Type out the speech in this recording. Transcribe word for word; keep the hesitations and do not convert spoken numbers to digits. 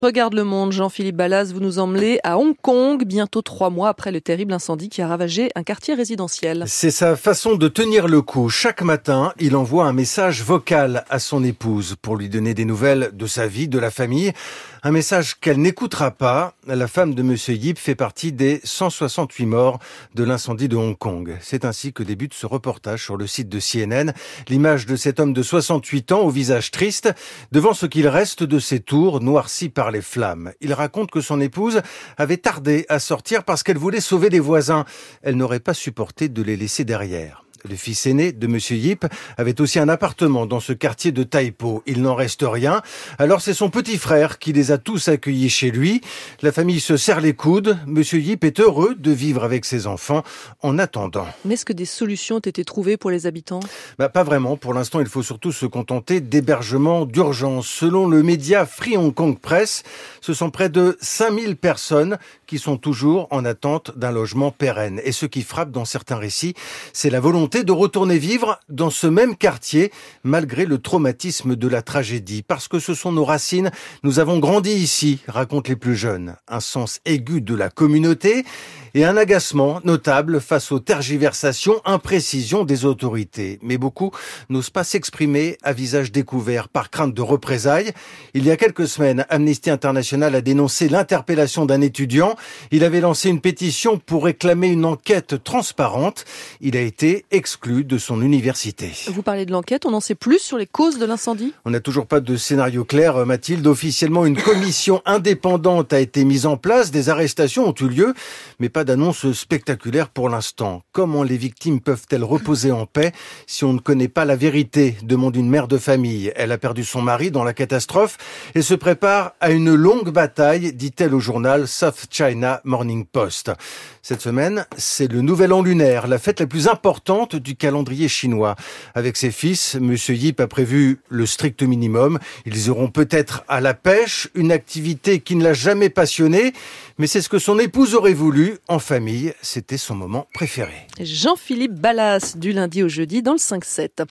Regarde le monde, Jean-Philippe Ballas, vous nous emmenez à Hong Kong, bientôt trois mois après le terrible incendie qui a ravagé un quartier résidentiel. C'est sa façon de tenir le coup. Chaque matin, il envoie un message vocal à son épouse pour lui donner des nouvelles de sa vie, de la famille. Un message qu'elle n'écoutera pas. La femme de Monsieur Yip fait partie des cent soixante-huit morts de l'incendie de Hong Kong. C'est ainsi que débute ce reportage sur le site de C N N. L'image de cet homme de soixante-huit ans au visage triste devant ce qu'il reste de ses tours noircies par les flammes. Il raconte que son épouse avait tardé à sortir parce qu'elle voulait sauver les voisins. Elle n'aurait pas supporté de les laisser derrière. Le fils aîné de Monsieur Yip avait aussi un appartement dans ce quartier de Tai Po. Il n'en reste rien. Alors c'est son petit frère qui les a tous accueillis chez lui. La famille se serre les coudes. Monsieur Yip est heureux de vivre avec ses enfants en attendant. Mais est-ce que des solutions ont été trouvées pour les habitants ? Bah, pas vraiment. Pour l'instant, il faut surtout se contenter d'hébergements d'urgence. Selon le média Free Hong Kong Press, ce sont près de cinq mille personnes qui sont toujours en attente d'un logement pérenne. Et ce qui frappe dans certains récits, c'est la volonté de retourner vivre dans ce même quartier malgré le traumatisme de la tragédie. Parce que ce sont nos racines, nous avons grandi ici, racontent les plus jeunes. Un sens aigu de la communauté et un agacement notable face aux tergiversations, imprécisions des autorités. Mais beaucoup n'osent pas s'exprimer à visage découvert par crainte de représailles. Il y a quelques semaines, Amnesty International a dénoncé l'interpellation d'un étudiant. Il avait lancé une pétition pour réclamer une enquête transparente. Il a été exclu de son université. Vous parlez de l'enquête, on en sait plus sur les causes de l'incendie ? On n'a toujours pas de scénario clair, Mathilde. Officiellement, une commission indépendante a été mise en place. Des arrestations ont eu lieu, mais pas d'annonce spectaculaire pour l'instant. Comment les victimes peuvent-elles reposer en paix si on ne connaît pas la vérité, demande une mère de famille. Elle a perdu son mari dans la catastrophe et se prépare à une longue bataille, dit-elle au journal South China Morning Post. Cette semaine, c'est le Nouvel An lunaire, la fête la plus importante du calendrier chinois. Avec ses fils, Monsieur Yip a prévu le strict minimum. Ils iront peut-être à la pêche, une activité qui ne l'a jamais passionné, mais c'est ce que son épouse aurait voulu. En famille, c'était son moment préféré. Jean-Philippe Ballas, du lundi au jeudi dans le cinq sept.